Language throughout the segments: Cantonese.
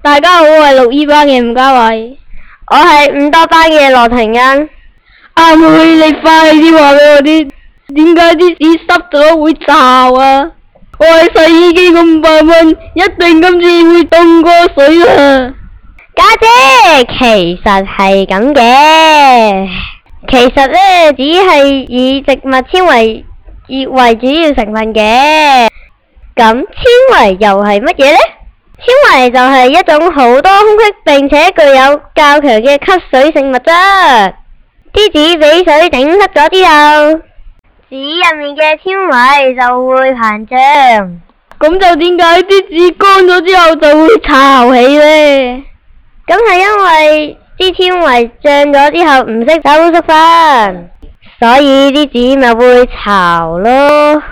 大家好，我係6E班嘅吳嘉偉。 我係5多班嘅羅庭欣。 阿妹，你快啲話俾我知，點解啲紙濕咗會巢啊？我喺洗衣機個500蚊，一定今次會凍過水啊！ 家姐，其實係咁嘅。其實呢，只係以植物纖維為主要成分嘅。咁纖維又係乜嘢呢？纖維就係一種好多空隙並且具有較強嘅吸水性物質。啲紙俾水整濕咗之後，紙入面嘅纖維就會膨脹。 咁就點解啲紙乾咗之後就會巢起呢？ 咁係因為啲纖維脹咗之後唔識收縮返，所以啲紙咪會巢咯。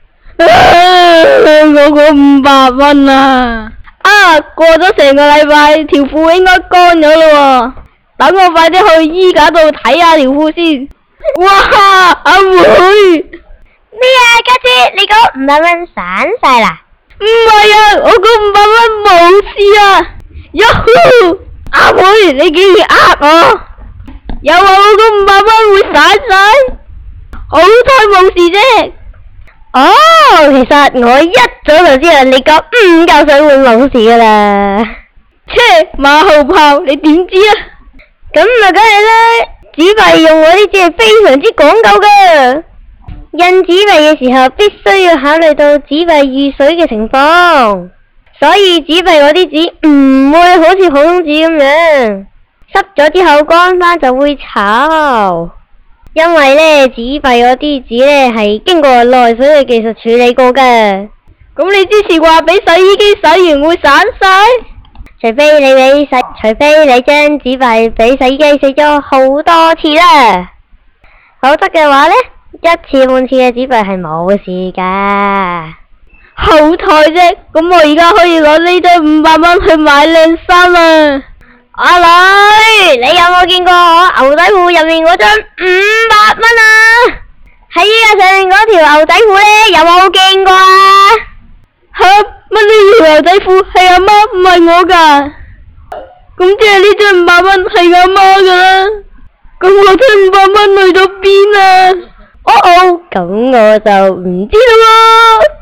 我個500蚊啊！過咗成個禮拜，條褲應該乾咗咯喎。等我快啲去衣架度睇下條褲先。哇！阿妹， 咩啊？家姐，你嗰500蚊散晒啦？ 唔係啊，我嗰500蚊冇事啊！喲呼！阿妹，你竟然呃我，又話我嗰500蚊會散晒，好彩冇事啫。 哦，其實我一早就知道你嗰5嚿水會冇事噶啦。 切，馬後炮，你點知啊？ 咁啊，梗係啦，紙幣用嗰啲紙係非常之講究噶。印紙幣嘅時候，必須要考慮到紙幣遇水嘅情況，所以紙幣嗰啲紙唔會好似普通紙咁樣濕咗之後乾翻就會巢。因為呢，紙幣嗰啲紙呢係經過內水嘅技術處理過嘅。 咁你之前話俾洗衣機洗完會散晒？ 除非你將紙幣俾洗衣機洗咗好多次啦，否則嘅話呢，一次半次嘅紙幣係冇事噶。 好彩啫，咁我而家可以攞呢張500蚊去買靚衫啊！ 阿女，你有冇見過我牛仔褲入面嗰張500蚊啊？喺衣架上面嗰條牛仔褲呢，有冇見過啊？ 吓，乜呢條牛仔褲係阿媽唔係我噶？咁即係呢張500蚊係阿媽噶啦？咁我張500蚊去咗邊啊？ 咁我就唔知啦喎。